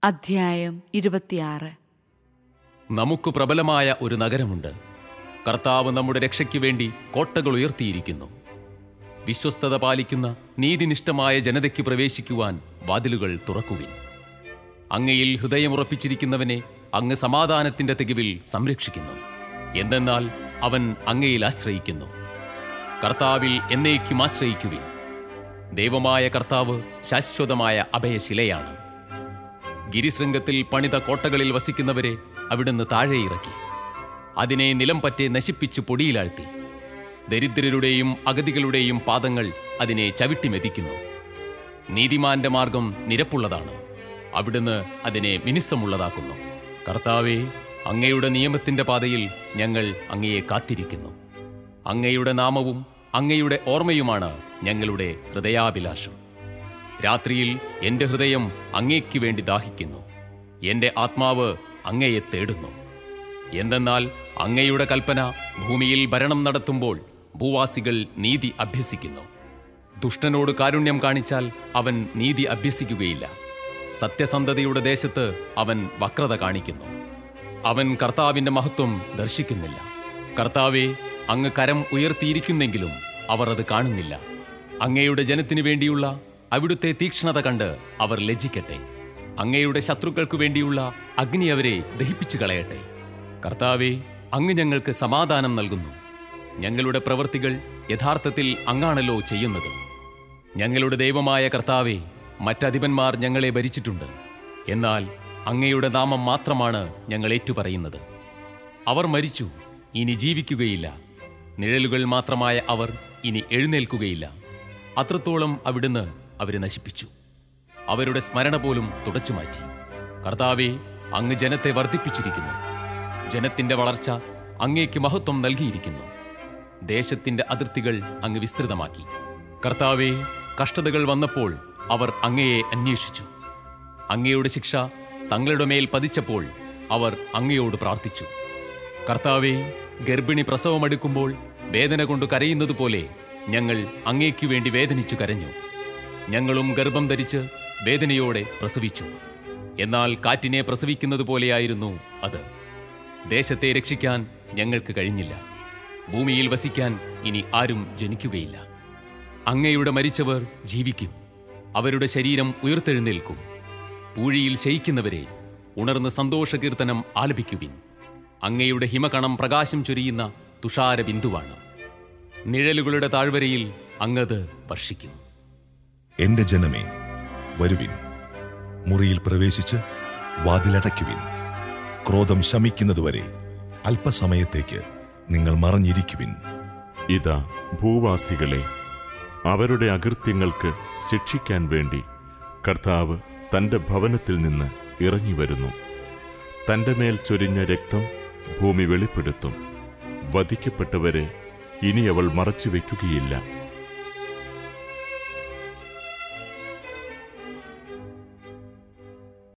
അധ്യായം 26. നമുക്ക് പ്രബലമായ ഒരു നഗരമുണ്ട്. കർത്താവ് നമ്മുടെ രക്ഷയ്ക്ക് വേണ്ടി കോട്ടകൾ ഉയർത്തിയിരിക്കുന്നു. വിശ്വസ്തത പാലിക്കുന്ന നീതിനിഷ്ഠമായ ജനതയ്ക്ക് പ്രവേശിക്കുവാൻ വാതിലുകൾ തുറക്കുവിൻ. അങ്ങയിൽ ഹൃദയമുറപ്പിച്ചിരിക്കുന്നവനെ അങ്ങ് സമാധാനത്തിന്റെ തികവിൽ സംരക്ഷിക്കുന്നു. എന്തെന്നാൽ അവൻ അങ്ങയിൽ ആശ്രയിക്കുന്നു. കർത്താവിൽ എന്നേക്കും ആശ്രയിക്കുവിൻ. ദൈവമായ കർത്താവ് ശാശ്വതമായ അഭയശിലയാണ്. ഗിരിശൃംഗത്തിൽ പണിത കോട്ടകളിൽ വസിക്കുന്നവരെ അവിടുന്ന് താഴെ ഇറക്കി. അതിനെ നിലം പറ്റെ നശിപ്പിച്ച് പൊടിയിലാഴ്ത്തി. ദരിദ്രരുടെയും അഗതികളുടെയും പാദങ്ങൾ അതിനെ ചവിട്ടിമെതിക്കുന്നു. നീതിമാന്റെ മാർഗം നിരപ്പുള്ളതാണ്. അവിടുന്ന് അതിനെ മിനുസമുള്ളതാക്കുന്നു. കർത്താവേ, അങ്ങയുടെ നിയമത്തിന്റെ പാതയിൽ ഞങ്ങൾ അങ്ങയെ കാത്തിരിക്കുന്നു. അങ്ങയുടെ നാമവും അങ്ങയുടെ ഓർമ്മയുമാണ് ഞങ്ങളുടെ ഹൃദയാഭിലാഷം. രാത്രിയിൽ എൻ്റെ ഹൃദയം അങ്ങേക്ക് വേണ്ടി ദാഹിക്കുന്നു. എൻ്റെ ആത്മാവ് അങ്ങയെ തേടുന്നു. എന്തെന്നാൽ അങ്ങയുടെ കൽപ്പന ഭൂമിയിൽ ഭരണം നടത്തുമ്പോൾ ഭൂവാസികൾ നീതി അഭ്യസിക്കുന്നു. ദുഷ്ടനോട് കാരുണ്യം കാണിച്ചാൽ അവൻ നീതി അഭ്യസിക്കുകയില്ല. സത്യസന്ധതയുടെ ദേശത്ത് അവൻ വക്രത കാണിക്കുന്നു. അവൻ കർത്താവിൻ്റെ മഹത്വം ദർശിക്കുന്നില്ല. കർത്താവേ, അങ്ങ് കരം ഉയർത്തിയിരിക്കുന്നെങ്കിലും അവർ അത് കാണുന്നില്ല. അങ്ങയുടെ ജനത്തിനു വേണ്ടിയുള്ള അവിടുത്തെ തീക്ഷ്ണത കണ്ട് അവർ ലജ്ജിക്കട്ടെ. അങ്ങയുടെ ശത്രുക്കൾക്കു വേണ്ടിയുള്ള അഗ്നി അവരെ ദഹിപ്പിച്ചു കളയട്ടെ. കർത്താവേ, അങ്ങ് ഞങ്ങൾക്ക് സമാധാനം നൽകുന്നു. ഞങ്ങളുടെ പ്രവൃത്തികൾ യഥാർത്ഥത്തിൽ അങ്ങാണല്ലോ ചെയ്യുന്നത്. ഞങ്ങളുടെ ദൈവമായ കർത്താവേ, മറ്റധിപന്മാർ ഞങ്ങളെ ഭരിച്ചിട്ടുണ്ട്. എന്നാൽ അങ്ങയുടെ നാമം മാത്രമാണ് ഞങ്ങൾ ഏറ്റുപറയുന്നത്. അവർ മരിച്ചു, ഇനി ജീവിക്കുകയില്ല. നിഴലുകൾ മാത്രമായ അവർ ഇനി എഴുന്നേൽക്കുകയില്ല. അത്രത്തോളം അവിടുന്ന് അവരെ നശിപ്പിച്ചു. അവരുടെ സ്മരണ പോലും തുടച്ചുമാറ്റി. കർത്താവേ, അങ്ങ് ജനത്തെ വർദ്ധിപ്പിച്ചിരിക്കുന്നു. ജനത്തിന്റെ വളർച്ച അങ്ങേക്ക് മഹത്വം നൽകിയിരിക്കുന്നു. ദേശത്തിന്റെ അതിർത്തികൾ അങ്ങ് വിസ്തൃതമാക്കി. കർത്താവേ, കഷ്ടതകൾ വന്നപ്പോൾ അവർ അങ്ങയെ അന്വേഷിച്ചു. അങ്ങയുടെ ശിക്ഷ തങ്ങളുടെ മേൽ പതിച്ചപ്പോൾ അവർ അങ്ങയോട് പ്രാർത്ഥിച്ചു. കർത്താവേ, ഗർഭിണി പ്രസവമെടുക്കുമ്പോൾ വേദന കൊണ്ട് കരയുന്നത് പോലെ ഞങ്ങൾ അങ്ങേക്കു വേണ്ടി വേദനിച്ചു കരഞ്ഞു. ഞങ്ങളും ഗർഭം ധരിച്ച് വേദനയോടെ പ്രസവിച്ചു. എന്നാൽ കാറ്റിനെ പ്രസവിക്കുന്നത് പോലെയായിരുന്നു അത്. ദേശത്തെ രക്ഷിക്കാൻ ഞങ്ങൾക്ക് കഴിഞ്ഞില്ല. ഭൂമിയിൽ വസിക്കാൻ ഇനി ആരും ജനിക്കുകയില്ല. അങ്ങയുടെ മരിച്ചവർ ജീവിക്കും. അവരുടെ ശരീരം ഉയർത്തെഴുന്നേൽക്കും. പൂഴിയിൽ ശയിക്കുന്നവരെ ഉണർന്ന് സന്തോഷകീർത്തനം ആലപിക്കുവിൻ. അങ്ങയുടെ ഹിമകണം പ്രകാശം ചൊരിയുന്ന തുഷാര ബിന്ദുവാണ്. നിഴലുകളുടെ താഴ്വരയിൽ അങ്ങത് വർഷിക്കും. എന്റെ ജനമേ, വരുവിൻ. മുറിയിൽ പ്രവേശിച്ച് വാതിലടയ്ക്കുവിൻ. ക്രോധം ശമിക്കുന്നതുവരെ അല്പസമയത്തേക്ക് നിങ്ങൾ മറഞ്ഞിരിക്കുവിൻ. ഇതാ ഭൂവാസികളെ, അവരുടെ അകൃത്യങ്ങൾക്ക് ശിക്ഷിക്കാൻ വേണ്ടി കർത്താവ് തന്റെ ഭവനത്തിൽ നിന്ന് ഇറങ്ങിവരുന്നു. തന്റെ മേൽ ചൊരിഞ്ഞ രക്തം ഭൂമി വെളിപ്പെടുത്തും. വധിക്കപ്പെട്ടവരെ ഇനി അവൾ മറച്ചു വയ്ക്കുകയില്ല.